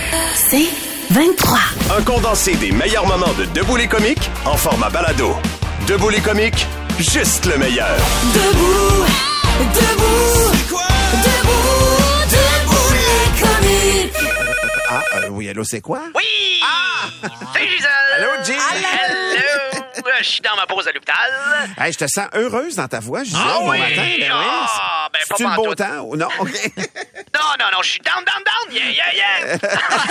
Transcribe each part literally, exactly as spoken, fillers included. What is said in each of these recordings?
C'est vingt-trois. Un condensé des meilleurs moments de Debout les comiques en format balado. Debout les comiques, juste le meilleur. Debout, debout, c'est quoi? Debout, debout les comiques. Ah, euh, oui, allô, c'est quoi? Oui! Ah! Salut Gisèle! Allô, G! Allô! Je suis dans ma pause à l'hôpital. Hey, je te sens heureuse dans ta voix, Gisèle, Ah bon oui? matin. Ben Ah, oui. ben, C'est-tu pas le beau pantoute. temps ou non? OK. Non, non, non, je suis down, down, down! Yeah, yeah, yeah!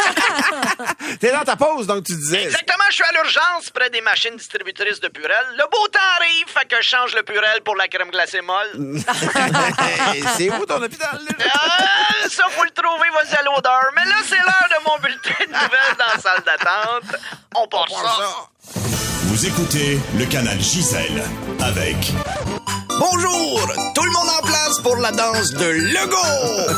T'es dans ta pause, donc tu disais. Exactement, je suis à l'urgence près des machines distributrices de Purel. Le beau temps arrive, fait que je change le Purel pour la crème glacée molle. Hey, c'est où ton hôpital, là? Ah, ça, faut le trouver, vas-y à l'odeur. Mais là, c'est l'heure de mon bulletin de nouvelles dans la salle d'attente. On part ça. Vous écoutez le canal Gisèle avec... Bonjour! Tout le monde en place pour la danse de Legault!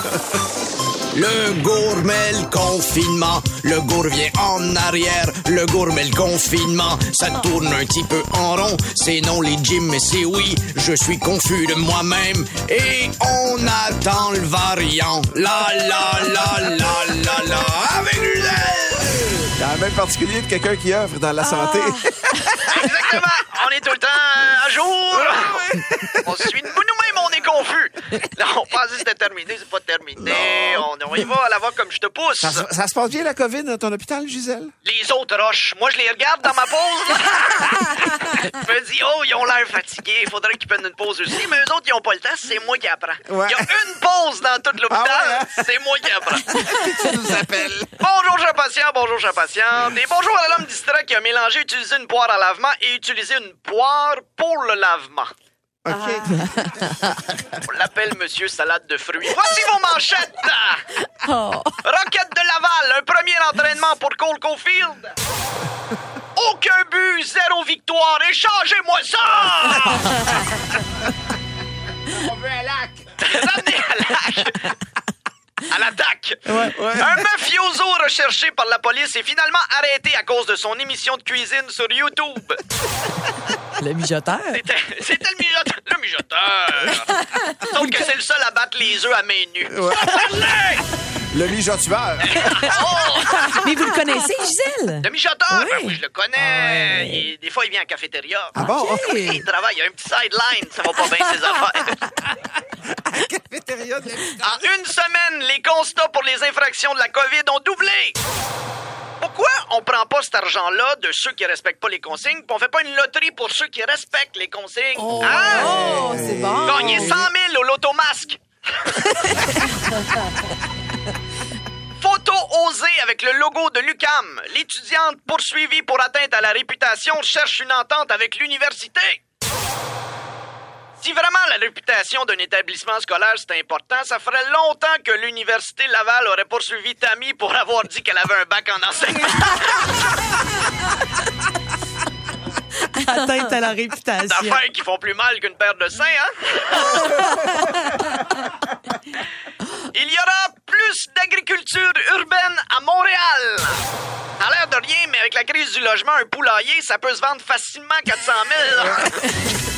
Le gourmet, le confinement, le gour vient en arrière, le gourmet, le confinement, ça tourne un petit peu en rond, c'est non les gyms, mais c'est oui, je suis confus de moi-même, et on attend le variant, la la la la la la, avec Gisèle! T'as un même particulier de quelqu'un qui œuvre dans la santé. Exactement, on est tout le temps euh, à jour. On suit nous-mêmes, on est confus. Là, on pensait que c'était terminé, c'est pas terminé. On, on y va à la voix comme je te pousse. Ça, se- ça se passe bien, la COVID, dans ton hôpital, Gisèle? Les autres roches, moi je les regarde dans ma pause. Je me dis, oh, ils ont l'air fatigués, il faudrait qu'ils prennent une pause aussi. Mais eux autres, ils ont pas le temps, c'est moi qui apprends. Ouais. Il y a une pause dans tout l'hôpital, Ah ouais, hein? c'est moi qui apprends. Tu nous appelles. Bonjour, cher patient, bonjour, cher patiente. Et bonjour à l'homme distrait qui a mélangé utiliser une poire à lavement et utiliser une poire pour le lavement. OK. On l'appelle Monsieur Salade de fruits. Voici vos manchettes! Rocket de Laval, un premier entraînement pour Cole Caulfield. Aucun but, zéro victoire. Échangez-moi ça! On veut un lac. Ramenez à l'attaque. À l'attaque. Un mafioso recherché par la police est finalement arrêté à cause de son émission de cuisine sur YouTube. Le mijoteur. C'était, c'était le mijoteur. Le mijoteur. Sauf que c'est le seul à battre les œufs à main nue. Parlez! Le mijotueur. Oh! Mais vous le connaissez, Gisèle? Le mijoteur, Oui. ben oui, je le connais. Il- des fois, il vient en cafétéria. Ah bon? OK. Il travaille, il a un petit sideline, ça va pas bien ses affaires. Cafétéria de la En une semaine, les constats pour les infractions de la COVID ont doublé. Pourquoi on prend pas cet argent-là de ceux qui respectent pas les consignes, puis on fait pas une loterie pour ceux qui respectent les consignes? Hein? Oh, c'est bon. Gagner cent mille au lotomasque. Photo osée avec le logo de l'U Q A M. L'étudiante poursuivie pour atteinte à la réputation cherche une entente avec l'université. Si vraiment la réputation d'un établissement scolaire c'est important, ça ferait longtemps que l'Université Laval aurait poursuivi Tammy pour avoir dit qu'elle avait un bac en enseignement. Atteinte à la réputation. D'affaires qui font plus mal qu'une paire de seins, hein? Il y aura plus d'agriculture urbaine à Montréal. Ça a l'air de rien, mais avec la crise du logement, un poulailler, ça peut se vendre facilement quatre cent mille.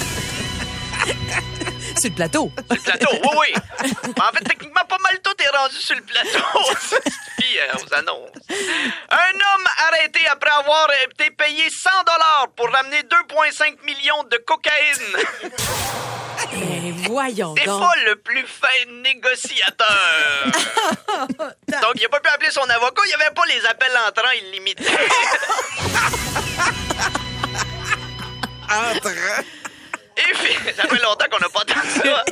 Sur le plateau. Sur le plateau, oui, oui. Mais en fait, techniquement, pas mal tout est rendu sur le plateau. Puis, euh, aux annonces. Un homme arrêté après avoir été payé cent dollars pour ramener deux virgule cinq millions de cocaïne. Eh, voyons C'est donc. pas le plus fin négociateur. Donc, il a pas pu appeler son avocat. Il n'y avait pas les appels entrants illimités. Entrant. Et fi- ça fait longtemps qu'on n'a pas entendu ça.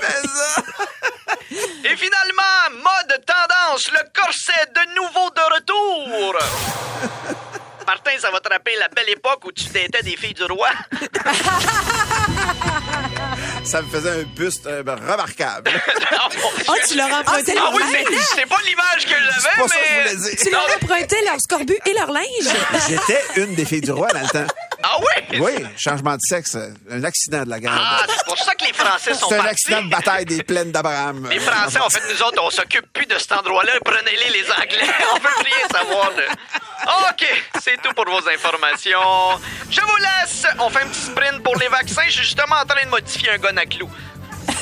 Et finalement, mode tendance, le corset de nouveau de retour. Martin, ça va te rappeler la belle époque où tu datais des filles du roi. Ça me faisait un buste euh, ben, remarquable. Ah, tu leur as emprunté Ah leur oui, linge. c'est, c'est pas l'image que j'avais, C'est pas ça que je mais... voulais dire. Tu leur as emprunté leur scorbut et leur linge. J'étais une des filles du roi dans le temps. Ah oui? Oui, changement de sexe, euh, un accident de la guerre. Ah, c'est pour ça que les Français sont C'est un partis. accident de bataille des plaines d'Abraham. Les Français, en fait, nous autres, on s'occupe plus de cet endroit-là. Prenez-les, les Anglais. On veut plus rien savoir de... OK, c'est tout pour vos informations. Je vous laisse. On fait un petit sprint pour les vaccins. Je suis justement en train de modifier un gun à clous.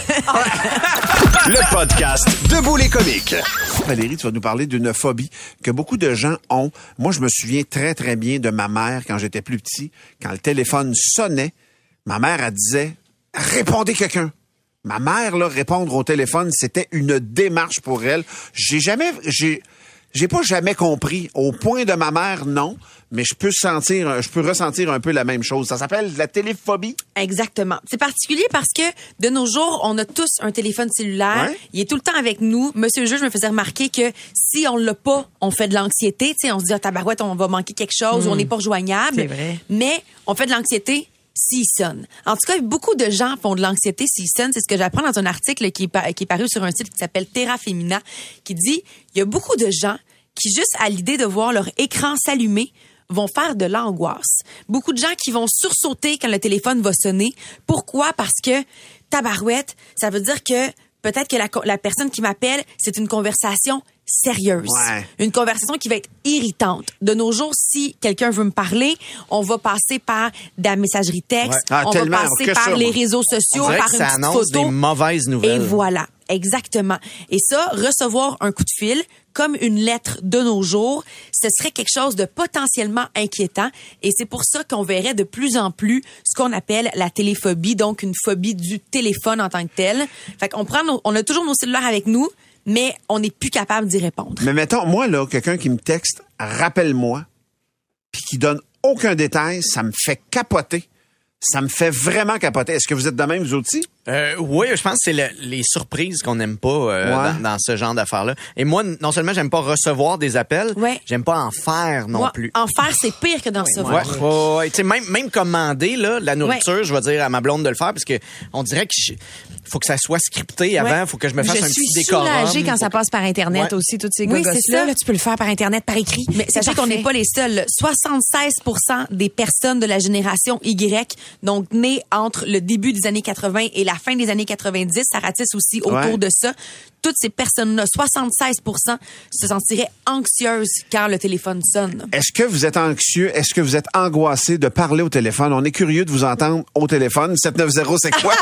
Le podcast Debout les comiques. Valérie, tu vas nous parler d'une phobie que beaucoup de gens ont. Moi, je me souviens très, très bien de ma mère quand j'étais plus petit. Quand le téléphone sonnait, ma mère, elle disait « Répondez quelqu'un ». Ma mère, là, répondre au téléphone, c'était une démarche pour elle. J'ai jamais... j'ai J'ai pas jamais compris. Au point de ma mère, non. Mais je peux sentir, je peux ressentir un peu la même chose. Ça s'appelle la téléphobie. Exactement. C'est particulier parce que de nos jours, on a tous un téléphone cellulaire. Ouais. Il est tout le temps avec nous. Monsieur le juge me faisait remarquer que si on l'a pas, on fait de l'anxiété. Tu sais, on se dit, ah, tabarouette, on va manquer quelque chose, Mmh. on n'est pas rejoignable. C'est vrai. Mais on fait de l'anxiété s'il sonne. En tout cas, beaucoup de gens font de l'anxiété s'il sonne. C'est ce que j'apprends dans un article qui est, pa- qui est paru sur un site qui s'appelle Terra Femina, qui dit, il y a beaucoup de gens qui, juste à l'idée de voir leur écran s'allumer, vont faire de l'angoisse. Beaucoup de gens qui vont sursauter quand le téléphone va sonner. Pourquoi? Parce que, tabarouette, ça veut dire que peut-être que la, la personne qui m'appelle, c'est une conversation sérieuse. Ouais. Une conversation qui va être irritante. De nos jours, si quelqu'un veut me parler, on va passer par de la messagerie texte, Ouais. Ah, on va tellement, passer que par ça, les moi. réseaux On sociaux, dirait par que une ça petite annonce photo. des mauvaises Et nouvelles. voilà, exactement. Et ça, recevoir un coup de fil, comme une lettre de nos jours, ce serait quelque chose de potentiellement inquiétant. Et c'est pour ça qu'on verrait de plus en plus ce qu'on appelle la téléphobie, donc une phobie du téléphone en tant que tel. Fait qu'on prend nos- on a toujours nos cellulaires avec nous, mais on n'est plus capable d'y répondre. Mais mettons, moi, là, quelqu'un qui me texte « Rappelle-moi », puis qui donne aucun détail, ça me fait capoter. Ça me fait vraiment capoter. Est-ce que vous êtes de même, vous aussi? Euh, oui, je pense que c'est le- les surprises qu'on n'aime pas euh, Ouais. dans, dans ce genre d'affaires-là. Et moi, non seulement j'aime pas recevoir des appels, Ouais. j'aime pas en faire non Moi, plus. en faire, c'est pire que d'en Ouais, recevoir. ouais, ouais. Tu sais, même, même commander là, la nourriture, Ouais. je vais dire à ma blonde de le faire parce que on dirait que je- faut que ça soit scripté avant, Ouais. faut que je me fasse Je un suis petit décorum. soulagée quand Faut ça que- passe par Internet Ouais. aussi, toutes ces Oui, gogos-là. c'est ça. Là, tu peux le faire par Internet, par écrit. Mais C'est sachez qu'on parfait. n'est pas les seuls. soixante-seize pour cent des personnes de la génération Y, donc nées entre le début des années quatre-vingts et la fin des années quatre-vingt-dix, ça ratisse aussi autour Ouais. de ça. Toutes ces personnes-là, soixante-seize pour cent se sentiraient anxieuses quand le téléphone sonne. Est-ce que vous êtes anxieux? Est-ce que vous êtes angoissé de parler au téléphone? On est curieux de vous entendre au téléphone. sept neuf zéro, c'est quoi?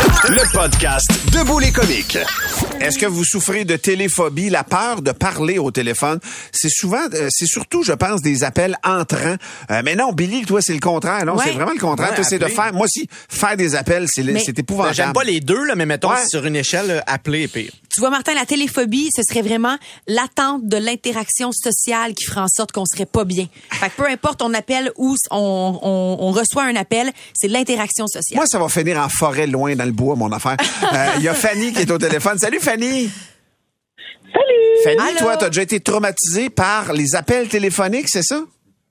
Le podcast Debout les comiques. Est-ce que vous souffrez de téléphobie, la peur de parler au téléphone? C'est souvent, euh, c'est surtout, je pense, des appels entrants. Euh, mais non, Billy, toi, c'est le contraire. Non, Ouais. c'est vraiment le contraire. Ouais, toi, c'est de appeler. faire, moi aussi, faire des appels, c'est, Mais- c'est Ben, épouvantable. j'aime pas les deux, là, mais mettons Ouais. sur une échelle, euh, appeler est pire. Tu vois, Martin, la téléphobie, ce serait vraiment l'attente de l'interaction sociale qui ferait en sorte qu'on serait pas bien. Fait que peu importe on appelle ou on, on, on reçoit un appel, c'est l'interaction sociale. Moi, ça va finir en forêt, loin dans le bois, mon affaire. Euh, Il y a Fanny qui est au téléphone. Salut, Fanny! Salut! Fanny, Allô? toi, t'as déjà été traumatisée par les appels téléphoniques, c'est ça?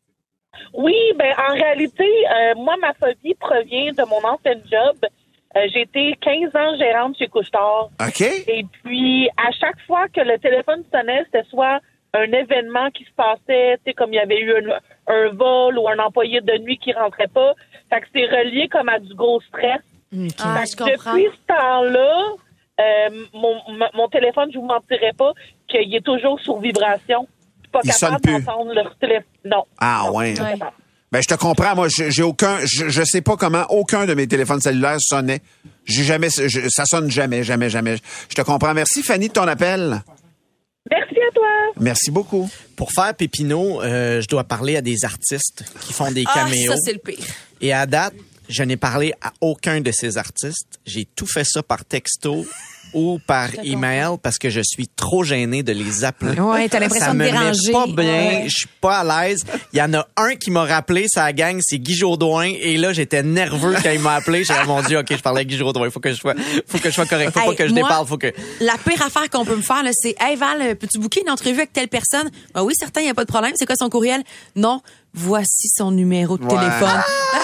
Oui, ben en réalité, euh, moi, ma phobie provient de mon ancien job. Euh, j'ai été quinze ans gérante chez Couche-Tard. OK? Et puis, à chaque fois que le téléphone sonnait, c'était soit un événement qui se passait, tu sais, comme il y avait eu un, un vol ou un employé de nuit qui rentrait pas. Fait que c'est relié comme à du gros stress. Ah, Fait je que comprends. depuis ce temps-là, euh, mon, m- mon téléphone, je vous mentirais pas, qu'il est toujours sur vibration. Je suis pas Il sonne capable plus. d'entendre le téléphone. Non. Ah, Non, ouais. je suis pas Ouais. capable. Ben, je te comprends. Moi, j'ai j'ai aucun, je, je sais pas comment aucun de mes téléphones cellulaires sonnait. J'ai jamais, je- ça sonne jamais, jamais, jamais. Je te comprends. Merci, Fanny, de ton appel. Merci à toi. Merci beaucoup. Pour faire Pépino, euh, je dois parler à des artistes qui font des Ah, caméos. ça, c'est le pire. Et à date, je n'ai parlé à aucun de ces artistes. J'ai tout fait ça par texto ou par email parce que je suis trop gêné de les appeler. Ouais, t'as l'impression Ça de me met déranger. pas bien, Ouais. je suis pas à l'aise. Il y en a un qui m'a rappelé, sa gang, c'est Guy Jourdouin. Et là, j'étais nerveux quand il m'a appelé. J'ai dit, mon Dieu, OK, je parlais à Guy Jourdouin. Faut que je sois, faut que je sois correct. Faut Hey, pas que je moi, déparle. Faut que... La pire affaire qu'on peut me faire, là, c'est « Hey Val, peux-tu booker une entrevue avec telle personne? » Ben oui, certain, il n'y a pas de problème. C'est quoi son courriel? Non. Voici son numéro de Ouais. téléphone.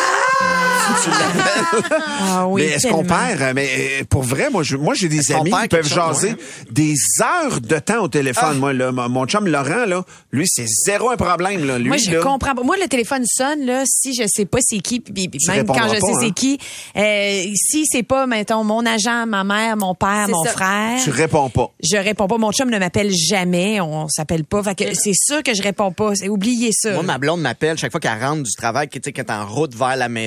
Ah oui, mais est-ce qu'on tellement. perd? euh, Mais euh, pour vrai, moi, je, moi, j'ai des qu'on amis perd qui peuvent quelque chose, jaser ouais. des heures de temps au téléphone. Ah. Moi, là, mon mon chum Laurent, là, lui, c'est zéro un problème, là. Lui, Moi, je là, comprends pas. Moi, le téléphone sonne, là, si je sais pas c'est qui, puis puis Tu même quand répondras je pas, sais hein? c'est qui, euh, si c'est pas, mettons, mon agent, ma mère, mon père, C'est mon ça. frère, tu réponds pas. je réponds pas. Mon chum ne m'appelle jamais. On s'appelle pas. Fait que c'est sûr que je réponds pas. C'est oublier ça. Moi, ma blonde m'appelle chaque fois qu'elle rentre du travail, que, tu sais, qu'elle est en route vers la maison.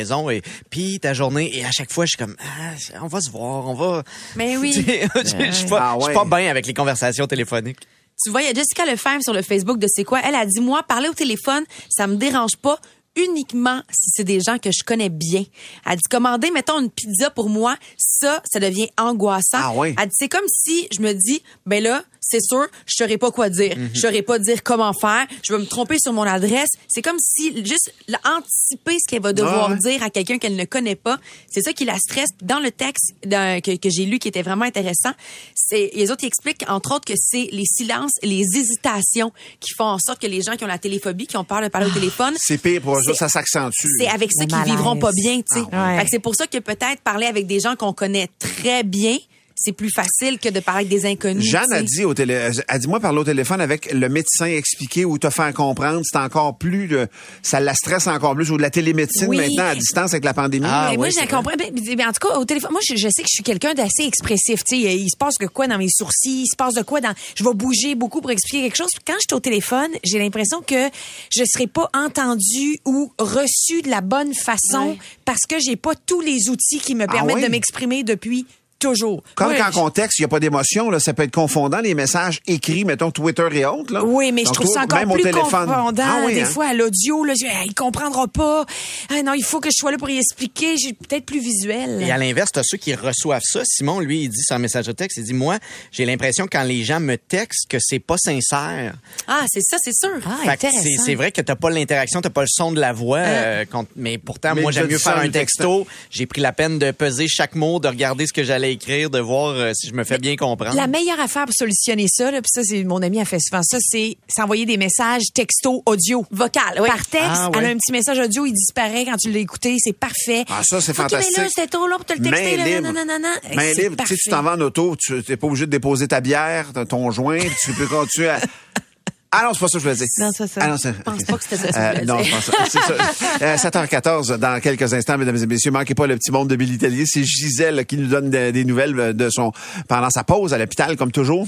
maison et puis ta journée et à chaque fois je suis comme ah, on va se voir, on va. Mais oui. Je suis pas, Ah ouais. je suis pas bien avec les conversations téléphoniques. Tu vois, il y a Jessica Lefebvre sur le Facebook de C'est quoi? Elle a dit, moi, parler au téléphone, ça me dérange pas uniquement si c'est des gens que je connais bien. Elle dit, commander, mettons, une pizza pour moi, ça, ça devient angoissant. Ah oui. Elle dit, c'est comme si je me dis, ben là, c'est sûr, je saurais pas quoi dire. Mm-hmm. Je saurais pas dire comment faire. Je vais me tromper sur mon adresse. C'est comme si, juste, là, anticiper ce qu'elle va devoir Ah ouais. dire à quelqu'un qu'elle ne connaît pas. C'est ça qui la stresse. Dans le texte dans- que, que j'ai lu, qui était vraiment intéressant, c'est, les autres, ils expliquent, entre autres, que c'est les silences, les hésitations qui font en sorte que les gens qui ont la téléphobie, qui ont peur de parler au téléphone, C'est pire pour eux C'est- autres, ça s'accentue. c'est avec ça Le qu'ils malaise. vivront pas bien, tu sais. Ah ouais. Fait que c'est pour ça que peut-être parler avec des gens qu'on connaît très bien, c'est plus facile que de parler avec des inconnus. Jeanne a tu sais. dit au télé, a dit moi parler au téléphone avec le médecin expliquer ou te faire comprendre, c'est encore plus de, ça la stresse encore plus ou de la télémédecine Oui. maintenant à distance avec la pandémie. Ah, Mais moi, ouais, je c'est la comprends. Ben, ben, en tout cas, au téléphone, moi, je, je sais que je suis quelqu'un d'assez expressif. Tu sais, il se passe de quoi dans mes sourcils, il se passe de quoi dans. Je vais bouger beaucoup pour expliquer quelque chose. Puis quand je suis au téléphone, j'ai l'impression que je serai pas entendue ou reçue de la bonne façon Ouais. parce que j'ai pas tous les outils qui me Ah permettent oui? de m'exprimer depuis toujours. Comme Moi, qu'en je- contexte, il n'y a pas d'émotion, là, ça peut être confondant, les messages écrits, mettons Twitter et autres. Là. Oui, mais je Donc, trouve ça toi, encore même au plus téléphone. confondant. Ah oui, des hein? fois, à l'audio, là, je, ah, il comprendra pas. Ah, non, il faut que je sois là pour y expliquer. J'ai peut-être plus visuel. Et à l'inverse, t'as ceux qui reçoivent ça. Simon, lui, il dit sur un message de texte, il dit, moi, j'ai l'impression quand les gens me textent que c'est pas sincère. Ah, c'est ça, c'est sûr. Ah, Fait que intéressant. c'est, c'est vrai que t'as pas l'interaction, t'as pas le son de la voix, euh, contre- mais pourtant, Mais moi, j'aime je mieux dis ça faire en un texto. J'ai pris la peine de peser chaque mot, de regarder ce que j'allais écrire, de voir euh, si je me fais bien comprendre. La meilleure affaire pour solutionner ça, là, puis ça, c'est mon ami a fait souvent ça, c'est s'envoyer des messages texto audio. Vocal, oui. Par texte, Ah, ouais. elle a un petit message audio, il disparaît quand tu l'as écouté, c'est parfait. Ah, ça, c'est Ok, ben fantastique. là, c'était trop long pour te le texter. Main là, libre. nanana. Main C'est libre. Tu sais, parfait. tu t'en vas en auto, tu n'es pas obligé de déposer ta bière, ton joint, puis tu peux continuer à... Ah non, c'est pas ça que je voulais dire. Non, c'est ça. Ah non, c'est... Je pense pas que c'était ça que tu Euh, voulais non, dire. je pense pas. C'est ça. Euh, sept heures quatorze, dans quelques instants, mesdames et messieurs, manquez pas le petit monde de Billy Tellier. C'est Gisèle qui nous donne de- des nouvelles de son pendant sa pause à l'hôpital, comme toujours.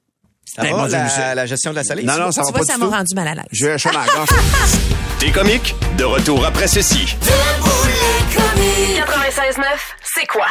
Ça Hey, va, mon Dieu, la, Michel. la gestion de la salive? Non, non, ça Tu va vois, pas ça du m'a tout. rendu mal à l'aise. J'ai un chat dans la gorge. T'es comique? De retour après ceci. quatre-vingt-seize neuf, c'est quoi?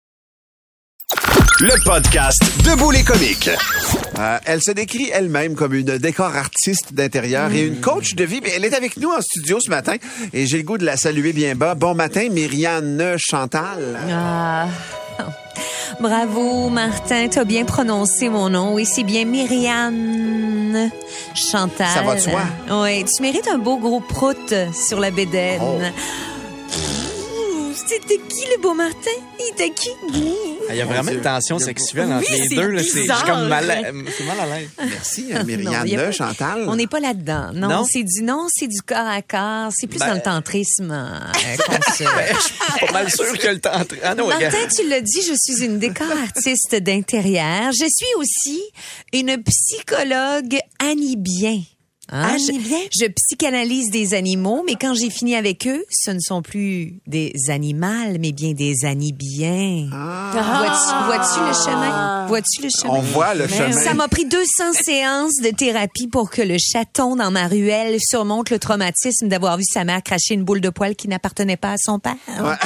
Le podcast Debout les comiques. Euh, elle se décrit elle-même comme une décor artiste d'intérieur et une coach de vie. Mais elle est avec nous en studio ce matin et j'ai le goût de la saluer bien bas. Bon matin, Myriane Chantal. Ah. Bravo, Martin, t'as bien prononcé mon nom. Oui, c'est bien Myriane Chantal. Ça va de soi. Oui, tu mérites un beau gros prout sur la bédaine. Oh. Ouh, C'était qui le beau Martin? Il était qui? Ah, il y a vraiment une tension sexuelle entre Oui, les c'est deux. Là. C'est, je suis bizarre. comme mal à, c'est mal à l'aise. Merci, euh, Non, Myriane y a pas- Chantal. On n'est pas là-dedans. Non, Non? c'est du non, c'est du corps à corps. C'est plus Ben- dans le tantrisme euh, qu'on se... Je suis pas mal sûr que le temps... Ah non, regarde. Martin, tu l'as dit, je suis une décor artiste d'intérieur. Je suis aussi une psychologue anibien. Hein? Anibien? Je, je psychanalyse des animaux, mais quand j'ai fini avec eux, ce ne sont plus des animaux, mais bien des anibiens. Vois-tu, vois-tu le chemin? Vois-tu le chemin? On voit le chemin. Ça m'a pris deux cents séances de thérapie pour que le chaton dans ma ruelle surmonte le traumatisme d'avoir vu sa mère cracher une boule de poil qui n'appartenait pas à son père.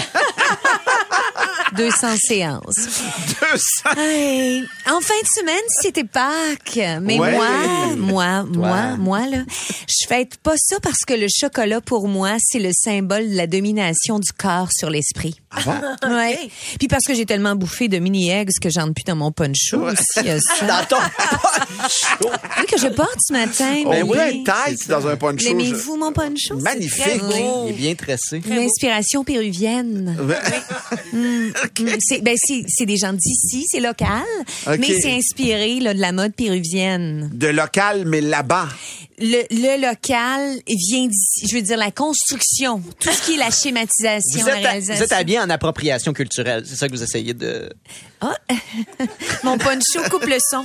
deux cents séances. deux cents. Hey, en fin de semaine, c'était Pâques. Mais Ouais. moi, moi, Toi. moi, moi, là, je fête pas ça parce que le chocolat, pour moi, c'est le symbole de la domination du corps sur l'esprit. Ah bon? Ouais. Puis parce que j'ai tellement bouffé de mini-eggs que j'en ai plus dans mon poncho aussi. il y a ça. Dans ton poncho. Oui, que je porte ce matin. On mais- voulait être tight dans un poncho. L'aimez-vous, mon poncho? C'est Magnifique. très beau. Il est bien tressé. Une inspiration péruvienne. Mm, c'est, ben c'est, c'est des gens d'ici, c'est local, Ok. mais c'est inspiré là, de la mode péruvienne. De local, mais là-bas. Le, le local vient d'ici, je veux dire la construction, tout ce qui est la schématisation, Vous la êtes, à- réalisation. vous êtes habillé en appropriation culturelle. C'est ça que vous essayez de... Ah, mon poncho coupe le son.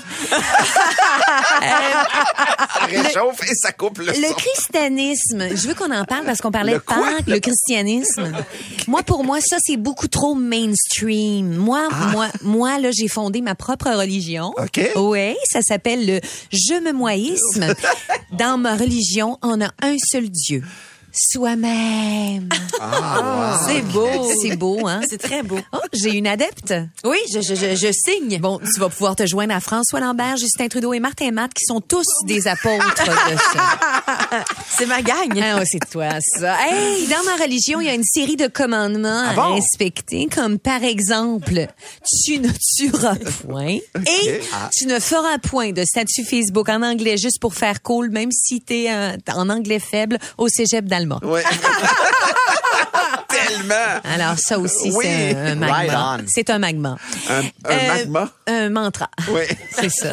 Ça réchauffe et ça coupe le, Le son. christianisme, je veux qu'on en parle parce qu'on parlait Le de quoi? Pâques, le christianisme. Moi, pour moi, ça, c'est beaucoup trop mainstream. Moi, moi, moi, là, j'ai fondé ma propre religion. OK. Oui, ça s'appelle le je me moïsme. Dans ma religion, on a un seul Dieu. soi-même. Ah, wow. C'est beau. C'est beau, hein? C'est très beau. Oh, j'ai une adepte. Oui, je, je, je, je signe. Bon, tu vas pouvoir te joindre à François Lambert, Justin Trudeau et Martin Matt, qui sont tous des apôtres de ça. C'est ma gang. Ah, ouais, c'est toi, ça. Hey, dans ma religion, il y a une série de commandements Ah à bon? respecter, comme par exemple, tu ne tueras point et Ah. tu ne feras point de statut Facebook en anglais juste pour faire cool, même si t'es euh, en anglais faible au cégep d'Alma. Ouais. Tellement. Alors, ça aussi, Oui. c'est un, un magma. Right on. C'est un magma. Un, un Euh, magma. Un mantra. Oui. C'est ça.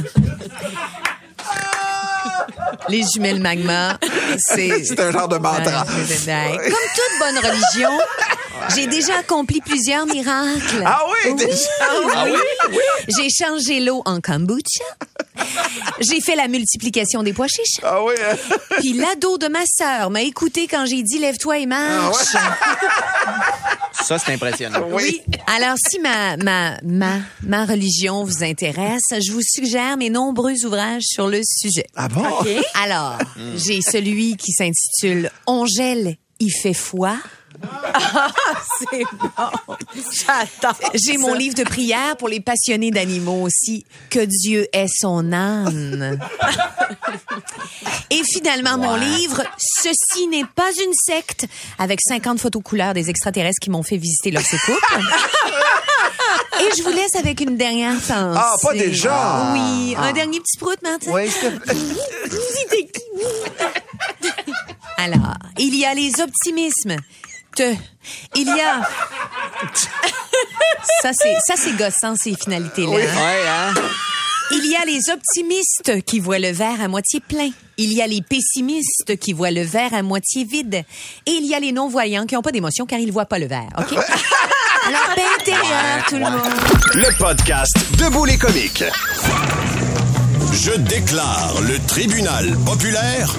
Les jumelles magma, c'est... C'est un genre de mantra. Ouais, c'est- c'est- Comme toute bonne religion, j'ai déjà accompli plusieurs miracles. Ah oui, déjà? Ah oui? J'ai changé l'eau en kombucha. J'ai fait la multiplication des pois chiches. Ah oui. hein? Puis l'ado de ma sœur m'a écouté quand j'ai dit « Lève-toi et marche Ça, c'est impressionnant. Oui. Alors, si ma, ma, ma, ma religion vous intéresse, je vous suggère mes nombreux ouvrages sur le sujet. Ah bon? Alors, j'ai celui qui s'intitule « On gèle, il fait foi ». C'est bon. J'attends. J'ai mon livre de prière pour les passionnés d'animaux aussi. Que Dieu ait son âme. Et finalement, mon livre, Ceci n'est pas une secte, avec cinquante photos couleurs des extraterrestres qui m'ont fait visiter leur soucoupe. Et je vous laisse avec une dernière pensée. Ah, pas déjà? Oui, Ah. un dernier petit prout, Martin. Oui, s'il te plaît. Alors, il y a les optimismes. Te. Il y a... Ça, c'est, ça, c'est gossant, ces finalités-là. Oui. hein. Ouais, hein? Il y a les optimistes qui voient le verre à moitié plein. Il y a les pessimistes qui voient le verre à moitié vide. Et il y a les non-voyants qui n'ont pas d'émotion car ils ne voient pas le verre. OK? Alors, paix intérieure, tout le monde. Le podcast Debout les comiques. Je déclare le tribunal populaire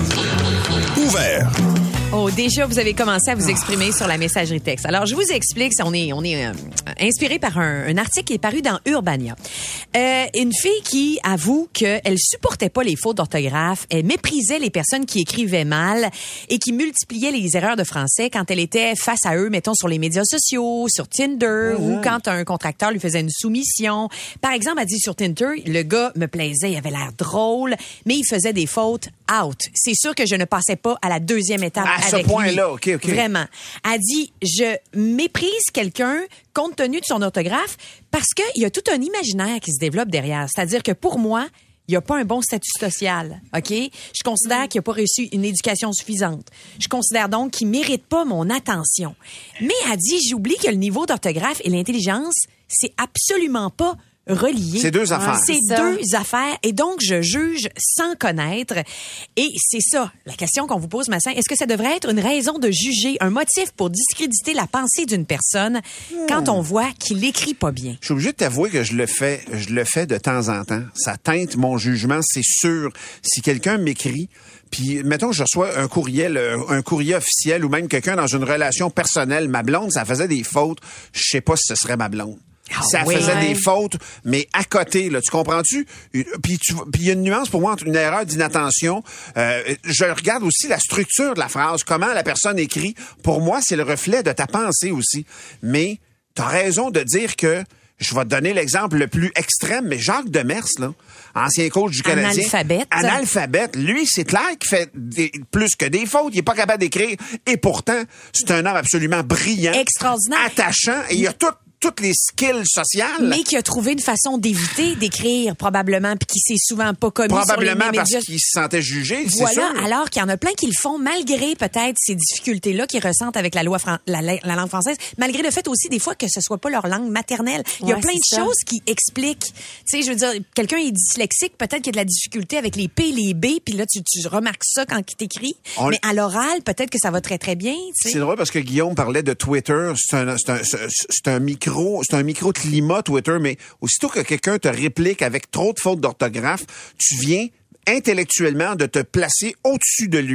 ouvert. Oh, déjà, vous avez commencé à vous exprimer sur la messagerie texte. Alors, je vous explique, on est, on est euh, inspiré par un, un article qui est paru dans Urbania. Euh, une fille qui avoue qu'elle supportait pas les fautes d'orthographe, elle méprisait les personnes qui écrivaient mal et qui multipliaient les erreurs de français quand elle était face à eux, mettons, sur les médias sociaux, sur Tinder, ou quand un contracteur lui faisait une soumission. Par exemple, elle dit sur Tinder, le gars me plaisait, il avait l'air drôle, mais il faisait des fautes out. C'est sûr que je ne passais pas à la deuxième étape. À ce avec point-là, lui. OK, OK. Vraiment. Elle dit, je méprise quelqu'un compte tenu de son orthographe parce qu'il y a tout un imaginaire qui se développe derrière. C'est-à-dire que pour moi, il n'y a pas un bon statut social, OK? Je considère qu'il n'a pas reçu une éducation suffisante. Je considère donc qu'il ne mérite pas mon attention. Mais elle dit, j'oublie que le niveau d'orthographe et l'intelligence, c'est absolument pas reliés. C'est deux affaires. C'est C'est ça. deux affaires. Et donc, je juge sans connaître. Et c'est ça, la question qu'on vous pose, Massin. Est-ce que ça devrait être une raison de juger, un motif pour discréditer la pensée d'une personne quand on voit qu'il écrit pas bien? Je suis obligé de t'avouer que je le fais, je le fais de temps en temps. Ça teinte mon jugement, c'est sûr. Si quelqu'un m'écrit, puis mettons que je reçois un courriel, un courrier officiel ou même quelqu'un dans une relation personnelle, ma blonde, ça faisait des fautes, je sais pas si ce serait ma blonde. Ah ça oui. faisait Ouais. des fautes, mais à côté, là, tu comprends-tu? Puis tu- puis il y a une nuance pour moi entre une erreur d'inattention. Euh, je regarde aussi la structure de la phrase, comment la personne écrit. Pour moi, c'est le reflet de ta pensée aussi. Mais t'as raison de dire que, je vais te donner l'exemple le plus extrême, mais Jacques Demers, là, ancien coach du Canadien. Analphabète. Analphabète. Lui, c'est clair qu'il fait des- plus que des fautes. Il est pas capable d'écrire. Et pourtant, c'est un homme absolument brillant. Extraordinaire. Attachant. Et il a tout toutes les skills sociales. Mais qui a trouvé une façon d'éviter d'écrire, probablement, puis qui s'est souvent pas commis Probablement sur les parce médias. qu'il se sentait jugé, c'est Voilà, sûr. alors qu'il y en a plein qui le font malgré peut-être ces difficultés-là qu'ils ressentent avec la loi fran- la, la- la langue française, malgré le fait aussi des fois que ce soit pas leur langue maternelle. Il y a Ouais, plein de c'est ça. choses qui expliquent. Tu sais, je veux dire, quelqu'un est dyslexique, peut-être qu'il y a de la difficulté avec les P et les B, puis là tu, tu remarques ça quand il t'écrit. On- Mais à l'oral, peut-être que ça va très très bien. Tu C'est sais. drôle parce que Guillaume parlait de Twitter. C'est un, c'est un, c'est c'est un micro, c'est un micro-climat, Twitter, mais aussitôt que quelqu'un te réplique avec trop de fautes d'orthographe, tu viens intellectuellement de te placer au-dessus de lui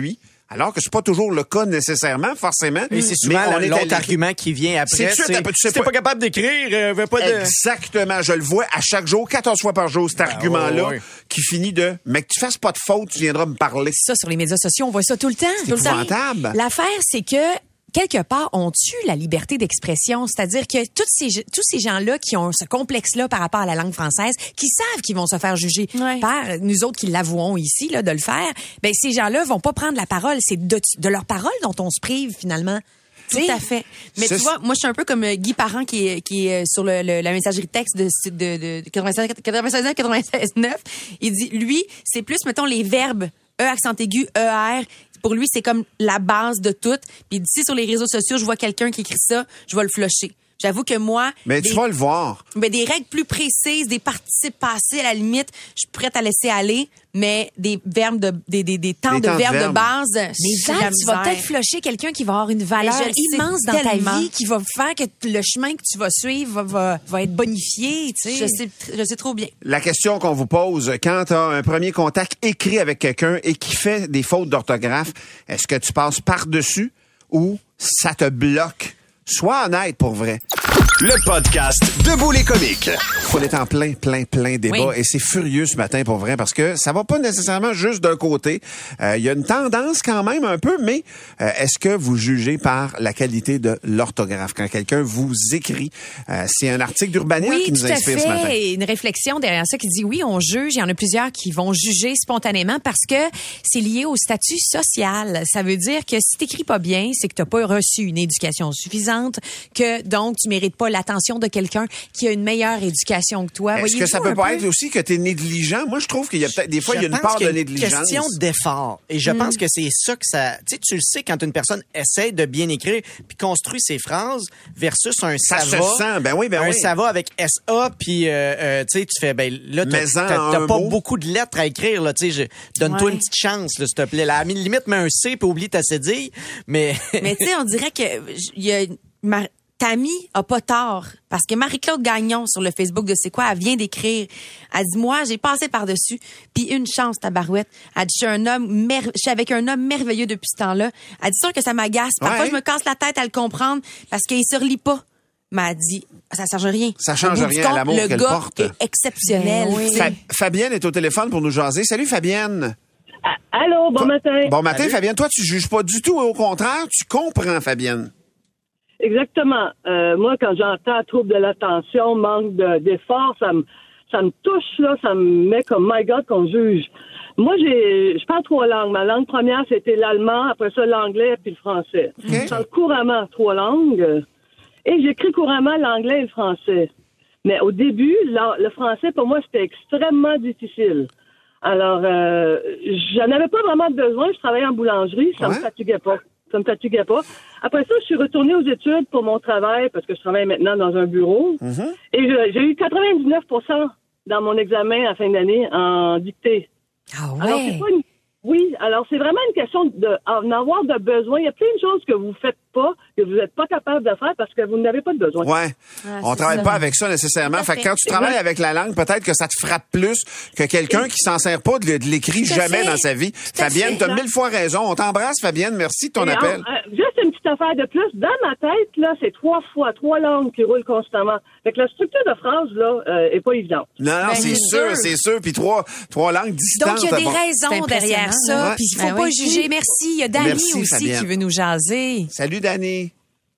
Alors que c'est pas toujours le cas nécessairement, forcément. Et c'est souvent mais on est l'autre allé... argument qui vient après. C'est, C'est, c'est, si t'es pas capable d'écrire, euh, veux pas de... Exactement. Je le vois à chaque jour, quatorze fois par jour, cet Ah, argument-là ouais, ouais. qui finit de « mais que tu fasses pas de faute, tu viendras me parler ». Ça, sur les médias sociaux, on voit ça tout le temps. C'est Tout le temps. épouvantable. L'affaire, c'est que quelque part, on tue la liberté d'expression. C'est-à-dire que tous ces, tous ces gens-là qui ont ce complexe-là par rapport à la langue française, qui savent qu'ils vont se faire juger Ouais. par nous autres qui l'avouons ici, là, de le faire, ben ces gens-là vont pas prendre la parole. C'est de, de leur parole dont on se prive, finalement. Tout à fait. Mais C'est- tu vois, moi, je suis un peu comme euh, Guy Parent qui est, qui est sur le, le- la messagerie texte de, de, de quatre-vingt-seize neuf quatre-vingt-seize neuf. Il dit, lui, c'est plus, mettons, les verbes E accent aigu, E R. Pour lui, c'est comme la base de tout. Puis d'ici sur les réseaux sociaux, je vois quelqu'un qui écrit ça, je vais le flusher. J'avoue que moi... Mais des, tu vas le voir. ben, des règles plus précises, des participes passés, à la limite, je suis prête à laisser aller, mais des verbes de, des, des, des temps Des de temps de verbes de verbes. base, Mais j'ai de la Val, tu vas misère. peut-être flusher quelqu'un qui va avoir une valeur Mais je le sais immense dans tellement. ta vie, qui va faire que t- le chemin que tu vas suivre va, va, va être bonifié, tu sais. Je sais, je sais trop bien. La question qu'on vous pose, quand tu as un premier contact écrit avec quelqu'un et qui fait des fautes d'orthographe, est-ce que tu passes par-dessus ou ça te bloque? Sois honnête pour vrai. Le podcast Debout les comiques. On est en plein, plein, plein débat Oui. et c'est furieux ce matin pour vrai parce que ça va pas nécessairement juste d'un côté. Euh, Il y a une tendance quand même un peu, mais euh, est-ce que vous jugez par la qualité de l'orthographe quand quelqu'un vous écrit? Euh, c'est un article d'Urbania Oui, qui nous tout à inspire ce matin. fait. Et une réflexion derrière ça qui dit oui, on juge. Il y en a plusieurs qui vont juger spontanément parce que c'est lié au statut social. Ça veut dire que si t'écris pas bien, c'est que t'as pas reçu une éducation suffisante, que donc tu mérites pas l'attention de quelqu'un qui a une meilleure éducation que toi. Est-ce Voyez-vous que ça un peut pas peu? être aussi que tu es négligent? Moi, je trouve qu'il y a peut-être des fois, Je il y a une pense part qu'il de y a une négligence. question d'effort. Et je pense que c'est ça que ça... Tu sais, tu le sais quand une personne essaie de bien écrire puis construit ses phrases versus un Ça ça, se va. sent. Ben oui, ben un oui. ça va avec S A puis euh, euh, tu sais, tu fais, ben là, t'as, Mais-en t'as, t'as un pas mot. beaucoup de lettres à écrire, là, tu sais. je- Donne-toi Ouais. une petite chance, là, s'il te plaît. Là, à la limite, mets un C puis oublie ta cédille. Mais... Mais tu sais, on dirait que j- il y a Mar- Tammy a pas tort parce que Marie-Claude Gagnon sur le Facebook de C'est quoi, elle vient d'écrire. Elle dit moi, j'ai passé par-dessus, puis une chance tabarouette. Elle dit je suis un homme mer- je suis avec un homme merveilleux depuis ce temps-là. Elle dit sûr que ça m'agace. Parfois Ouais. je me casse la tête à le comprendre parce qu'il se relie pas. Mais elle dit ça change rien. Ça change Au bout du rien à compte, l'amour le qu'elle gars porte. est exceptionnel. Ben oui. tu sais. Fa- Fabienne est au téléphone pour nous jaser. Salut Fabienne. Allô, bon matin. Bon matin Fabienne. Toi, tu juges pas du tout. Au contraire, tu comprends Fabienne. Exactement. Euh, moi, quand j'entends trouble de l'attention, manque de- d'effort, ça me ça me touche, là, ça me met comme, my God, qu'on juge. Moi, j'ai, je parle trois langues. Ma langue première, c'était l'allemand, après ça, l'anglais, puis le français. Je parle couramment trois langues et j'écris couramment l'anglais et le français. Mais au début, la- le français, pour moi, c'était extrêmement difficile. Alors, euh, j'en avais pas vraiment besoin. Je travaillais en boulangerie, ça Ouais. me fatiguait pas. Ça me fatiguait pas. Après ça, je suis retournée aux études pour mon travail parce que je travaille maintenant dans un bureau. Et je- j'ai eu quatre-vingt-dix-neuf pour cent dans mon examen à fin d'année en dictée. Ah Alors, ouais. c'est pas une- Oui, alors c'est vraiment une question de en avoir de besoin. Il y a plein de choses que vous faites pas, que vous n'êtes pas capable de faire parce que vous n'avez pas de besoin. Ouais. Ah, On c'est travaille ça. pas avec ça nécessairement. Tout à Fait que fait. quand tu travailles avec la langue, peut-être que ça te frappe plus que quelqu'un qui s'en sert pas de, de l'écrit Tout à jamais fait. dans sa vie. à Fabienne, fait. t'as mille fois raison. On t'embrasse, Fabienne. Merci de ton Et en- appel. euh, juste une petite affaire de plus. Dans ma tête, là, c'est trois fois, trois langues qui roulent constamment. Fait que la structure de phrase, là, euh, est pas évidente. Non, non, Ben, c'est c'est sûr, sûr. c'est sûr. Puis trois, trois langues distantes. Donc, il y a des bon. raisons C'est derrière impressionnant, ça. hein? Puis, il faut Ben pas oui. juger. Merci. Il y a Dani Merci, aussi Fabienne. qui veut nous jaser. Salut, Dani.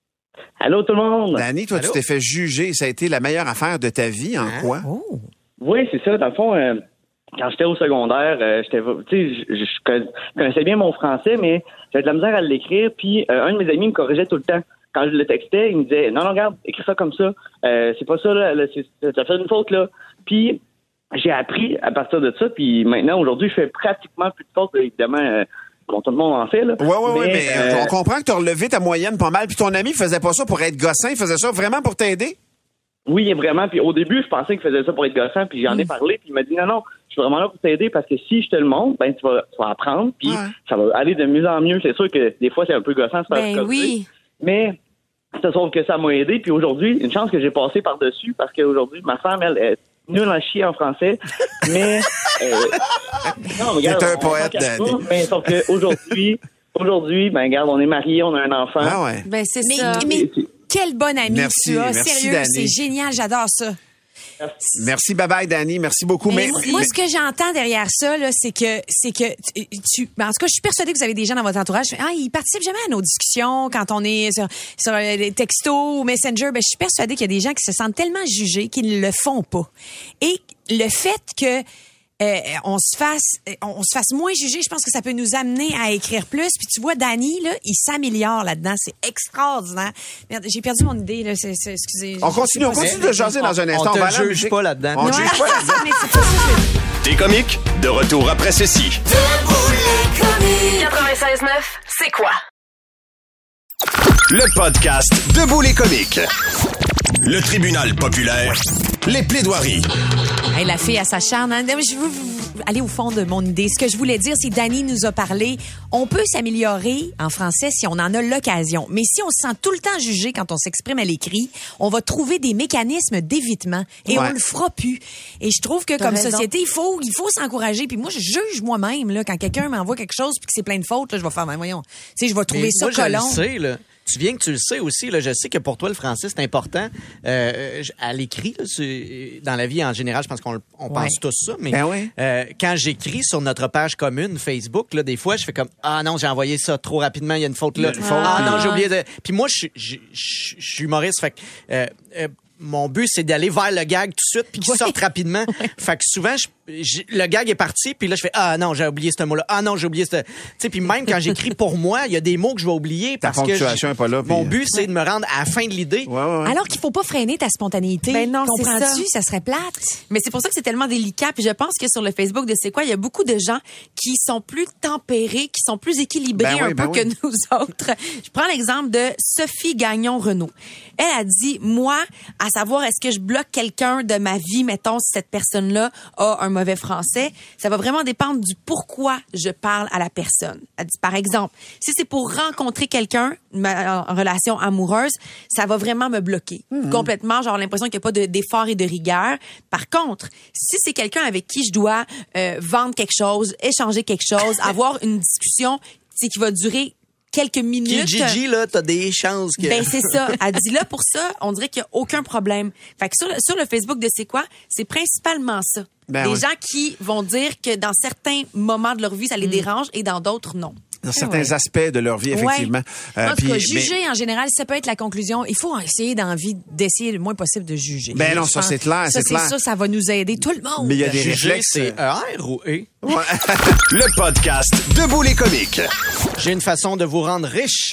Allô, tout le monde? Dani, toi, Allô? tu t'es fait juger. Ça a été la meilleure affaire de ta vie. En Hein? quoi? Oh. Oui, c'est ça. Dans le fond, euh, quand j'étais au secondaire, euh, j'étais, tu sais, je, je- je conna- je connaissais bien mon français, mais j'avais de la misère à l'écrire. Puis euh, un de mes amis me corrigeait tout le temps. Quand je le textais, il me disait non, non, regarde, écris ça comme ça. Euh, c'est pas ça là. là c'est, t'as fait une faute là. Puis j'ai appris à partir de ça. Puis maintenant, aujourd'hui, je fais pratiquement plus de fautes. là, Évidemment, euh, bon, tout le monde en fait là. Ouais, ouais, ouais, mais euh, on comprend que tu as relevé ta moyenne pas mal. Puis ton ami faisait pas ça pour être gossin, il faisait ça vraiment pour t'aider. Oui, vraiment. Puis au début, je pensais qu'il faisait ça pour être gossant, puis j'en ai parlé, puis il m'a dit non, non, je suis vraiment là pour t'aider parce que si je te le montre, ben tu vas, tu vas apprendre, puis Ouais. ça va aller de mieux en mieux. C'est sûr que des fois, c'est un peu gossant de se faire Ben corriger, oui. mais ça sauf que ça m'a aidé. Puis aujourd'hui, une chance que j'ai passé par-dessus parce qu'aujourd'hui, ma femme, elle est nulle en chier en français, mais... euh, non, mais regarde, T'es un on- poète, on s'en cache Danny. pas, mais sauf qu'aujourd'hui... aujourd'hui, ben regarde, on est mariés, on a un enfant. Ah ouais. Ben, c'est Mais, ça. mais quel bon ami Merci, tu as. merci, Sérieux, Dani. c'est génial, j'adore ça. Merci, bye-bye, Dani. Merci beaucoup. Mais Mais, moi, moi, mais- ce que j'entends derrière ça, là, c'est que, c'est que tu, tu- ben, en tout cas, je suis persuadée que vous avez des gens dans votre entourage. Ah, ils participent jamais à nos discussions quand on est sur, sur euh, les textos ou Messenger. Ben, je suis persuadée qu'il y a des gens qui se sentent tellement jugés qu'ils ne le font pas. Et le fait que euh, on se fasse, on se fasse moins juger, je pense que ça peut nous amener à écrire plus. Puis tu vois, Dani, là, il s'améliore là-dedans. C'est extraordinaire. Merde, j'ai perdu mon idée, là. C'est, c'est- excusez. on je- continue, on je sais pas continue si- de jaser dans un On instant. te va aller à la juge musique. pas là-dedans. On te Ouais, juge pas là-dedans. mais c'est pas ça que je- T'es comique? De retour après ceci. Debout les comiques. quatre-vingt-seize neuf, c'est quoi? Le podcast Debout les comiques. Le tribunal populaire. Les plaidoiries. Hey, la fille à sa charne. Hein? Je veux aller au fond de mon idée. Ce que je voulais dire, c'est que Dani nous a parlé. On peut s'améliorer en français si on en a l'occasion. Mais si on se sent tout le temps jugé quand on s'exprime à l'écrit, on va trouver des mécanismes d'évitement et Ouais. on le fera plus. Et je trouve que T'as comme raison. société, il faut, il faut s'encourager. Puis moi, je juge moi-même là, quand quelqu'un m'envoie quelque chose puis que c'est plein de fautes. Là, je vais faire, ben, voyons. Tu sais, je vais trouver Mais ça moi, je collant. le sais, là. Tu viens que tu le sais aussi. Là, je sais que pour toi, le français, c'est important. Euh, je- à l'écrit, là, c'est- dans la vie en général, je pense qu'on on Ouais. pense tous ça. Mais Ben oui. euh, quand j'écris sur notre page commune Facebook, là, des fois, je fais comme ah non, j'ai envoyé ça trop rapidement. Il y a une faute là. Il y a une faute, ah puis- non, j'ai oublié de. Puis moi, je suis- je je- je suis humoriste. Fait que euh, euh, mon but, c'est d'aller vers le gag tout de suite puis qu'il Ouais. sorte rapidement. Fait que souvent, je- je- le gag est parti puis là, je fais ah non, j'ai oublié ce mot-là. Ah non, j'ai oublié ce. Tu sais, puis même quand j'écris pour moi, il y a des mots que je vais oublier Ta parce que ponctuation je- est pas là, mon puis- but, c'est de me rendre à la fin de l'idée. Ouais, ouais, ouais. Alors qu'il faut pas freiner ta spontanéité. Ben non, c'est comprends-tu? ça. Ça serait plate. Mais c'est pour ça que c'est tellement délicat. Puis je pense que sur le Facebook de C'est quoi, il y a beaucoup de gens qui sont plus tempérés, qui sont plus équilibrés Ben oui, un ben peu oui. que nous autres. Je prends l'exemple de Sophie Gagnon-Renaud. Elle a dit, moi, à savoir est-ce que je bloque quelqu'un de ma vie, mettons, si cette personne-là a un mauvais français, ça va vraiment dépendre du pourquoi je parle à la personne. Elle dit, par exemple, si c'est pour rencontrer quelqu'un ma- en relation amoureuse, ça va vraiment me bloquer complètement. J'ai l'impression qu'il n'y a pas de- d'effort et de rigueur. Par contre, si c'est quelqu'un avec qui je dois euh, vendre quelque chose, échanger quelque chose, avoir une discussion, c'est qui va durer quelques Qui minutes. Gigi, là, t'as des chances que. Ben c'est ça. Elle dit là pour ça, on dirait qu'il y a aucun problème. Fait que sur le, sur le Facebook de C'est quoi, c'est principalement ça. Ben Des ouais. gens qui vont dire que dans certains moments de leur vie ça les dérange et dans d'autres non. Dans certains aspects de leur vie, effectivement. Euh, En tout puis- cas, mais- juger, en général, ça peut être la conclusion. Il faut essayer d'envie d'essayer le moins possible de juger. Ben non, Je ça, pense- c'est clair, Ça, c'est clair. ça, ça va nous aider, tout le monde. Mais il y a des Juger, réflexes. c'est E R ou E? Le podcast Debout les comiques. J'ai une façon de vous rendre riche.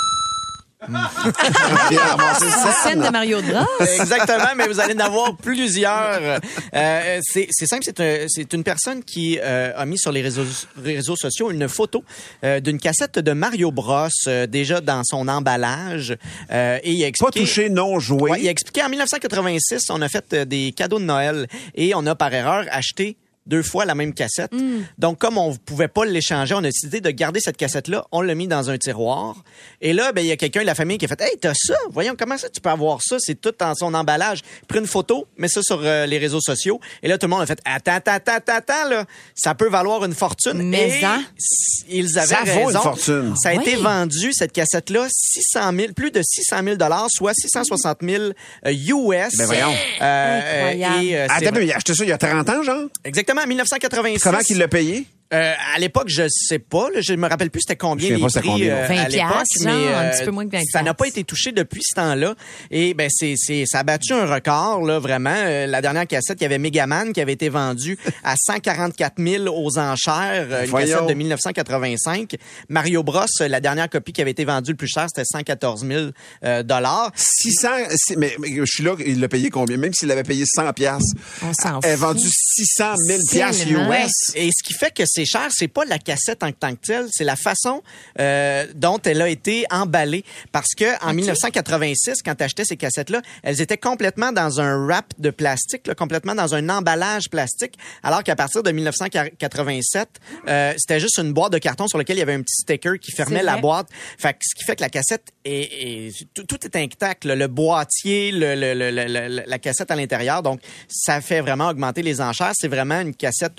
Bien ramassé ça. La scène de Mario Bros. Exactement, mais vous allez en avoir plusieurs. Euh, c'est c'est simple, c'est un- c'est une personne qui euh, a mis sur les réseaux, réseaux sociaux une photo euh, d'une cassette de Mario Bros euh, déjà dans son emballage. Euh, et il a Pas expliqué... touché, non joué. Ouais, il a expliqué en mille neuf cent quatre-vingt-six, on a fait euh, des cadeaux de Noël et on a par erreur acheté deux fois la même cassette. Donc, comme on ne pouvait pas l'échanger, on a décidé de garder cette cassette-là. On l'a mis dans un tiroir. Et là, ben, il y a quelqu'un de la famille qui a fait « Hey, t'as ça? Voyons, comment ça tu peux avoir ça? C'est tout dans son emballage. » Pris une photo, met ça sur euh, les réseaux sociaux. Et là, tout le monde a fait « Attends, attends, attends, attends, là. Ça peut valoir une fortune. » Mais Et hein? s- ils avaient Ça vaut raison. une fortune. Ça a Oui. été vendu, cette cassette-là, six cent mille, plus de six cent mille dollars, soit six cent soixante mille euh, U S. Ben voyons. Euh, Incroyable. et, euh, c'est- Attends, mais il a acheté ça il y a trente ans, genre? Exactement, en mille neuf cent quatre-vingt-six. Comment qu'il l'a payé? Euh, à l'époque, je sais pas, là, je me rappelle plus c'était combien Je sais les pas c'était prix combien, euh, vingt à l'époque, piastres, mais genre, un euh, petit peu moins que vingt ça n'a pas piastres. été touché depuis ce temps-là. Et ben c'est c'est ça a battu un record là vraiment. Euh, la dernière cassette, il y avait Megaman qui avait été vendue à cent quarante-quatre mille aux enchères, euh, une Voyons. cassette de mille neuf cent quatre-vingt-cinq. Mario Bros, euh, la dernière copie qui avait été vendue le plus cher, c'était cent quatorze mille euh, dollars. six cents, c'est- mais, mais je suis là, il l'a payé combien? Même s'il avait payé cent piastres. On s'en Elle a fout. vendu six cent mille piastres Tellement. U S. Et ce qui fait que c'est cher, c'est pas la cassette en tant que telle, c'est la façon euh, dont elle a été emballée. Parce que en mille neuf cent quatre-vingt-six, quand tu achetais ces cassettes-là, elles étaient complètement dans un wrap de plastique, là, complètement dans un emballage plastique, alors qu'à partir de mille neuf cent quatre-vingt-sept, euh, c'était juste une boîte de carton sur laquelle il y avait un petit sticker qui fermait C'est la vrai. boîte. Fait que ce qui fait que la cassette est, est- tout, tout est intact, là, le boîtier, le, le- le- le- le- la cassette à l'intérieur. Donc, ça fait vraiment augmenter les enchères. C'est vraiment une cassette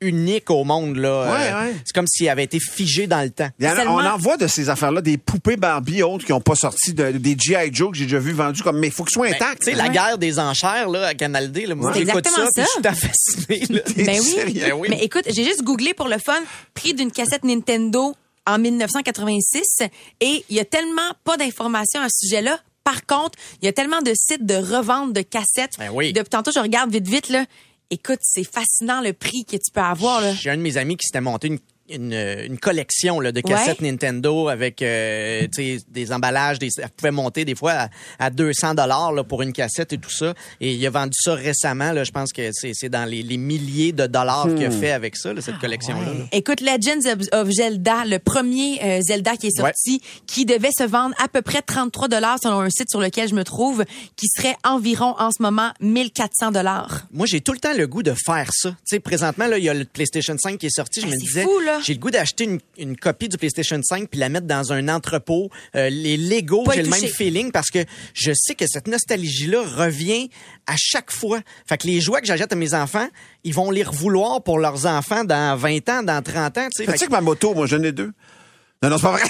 unique au monde. Là. Ouais, Euh, ouais. C'est comme s'il avait été figé dans le temps. Il y en a- Seulement- On en voit de ces affaires-là, des poupées Barbie et autres qui n'ont pas sorti, de, des G I. Joe que j'ai déjà vu vendus comme, mais il faut qu'ils soient Ben, intacts. tu sais, la guerre des enchères là, à Canal D, là, moi, C'est j'écoute ça, exactement puis je suis ça. tout fasciné. Là. Ben oui. sérieux? Ben oui. Mais écoute, j'ai juste googlé pour le fun, prix d'une cassette Nintendo en dix-neuf cent quatre-vingt-six et il y a tellement pas d'informations à ce sujet-là. Par contre, il y a tellement de sites de revente de cassettes. Ben oui. Depuis tantôt, je regarde vite, vite, là. Écoute, c'est fascinant le prix que tu peux avoir, là. J'ai un de mes amis qui s'était monté une, une, une collection là, de cassettes Ouais. Nintendo avec euh, tu sais, des emballages. Des, elle pouvait monter des fois à, à deux cents dollars là, pour une cassette et tout ça. Et il a vendu ça récemment. Là, je pense que c'est, c'est dans les, les milliers de dollars qu'il a fait avec ça, là, cette collection-là. là. Écoute, Legends of, of Zelda, le premier euh, Zelda qui est sorti, qui devait se vendre à peu près trente-trois dollars selon un site sur lequel je me trouve, qui serait environ en ce moment mille quatre cents dollars. Moi, j'ai tout le temps le goût de faire ça. Tu sais, présentement, là, il y a le PlayStation cinq qui est sorti. Je Ah, me c'est disais, fou, là. j'ai le goût d'acheter une, une copie du PlayStation cinq puis la mettre dans un entrepôt. Euh, les Lego, Pas j'ai y le même toucher. feeling parce que je sais que cette nostalgie-là revient à chaque fois. Fait que les jouets que j'achète à mes enfants, ils vont les revouloir pour leurs enfants dans vingt ans, dans trente ans. Tu sais. Tu Fait sais que- que ma moto, moi, j'en ai deux. Non, non, c'est pas vrai.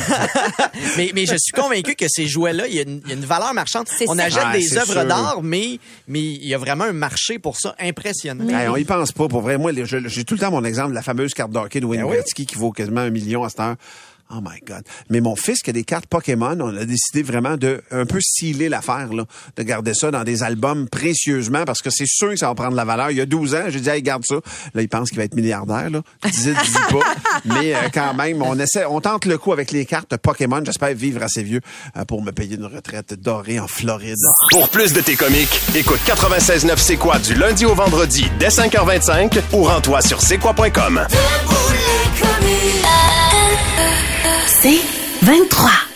mais, mais je suis convaincu que ces jouets-là, il y, a une- il y a une valeur marchande. C'est On ça. achète Ouais, des c'est œuvres sûr. d'art, mais mais il y a vraiment un marché pour ça impressionnant. Hey, on y pense pas, pour vrai. Moi, les- je- j'ai tout le temps mon exemple de la fameuse carte d'hockey de Wayne Ben oui. Gretzky qui vaut quasiment un million à cette heure. Oh my God. Mais mon fils qui a des cartes Pokémon, on a décidé vraiment de un peu sceller l'affaire, là, de garder ça dans des albums précieusement parce que c'est sûr que ça va prendre de la valeur. Il y a douze ans, j'ai dit, hey, garde ça. Là, il pense qu'il va être milliardaire, là. Dis, dis pas. Mais euh, quand même, on essaie, on tente le coup avec les cartes Pokémon. J'espère vivre assez vieux euh, pour me payer une retraite dorée en Floride. Pour plus de tes comiques, écoute quatre-vingt-seize neuf C'est quoi du lundi au vendredi dès cinq heures vingt-cinq ou rends-toi sur c'est quoi point com. Debout les comiques. C'est vingt-trois.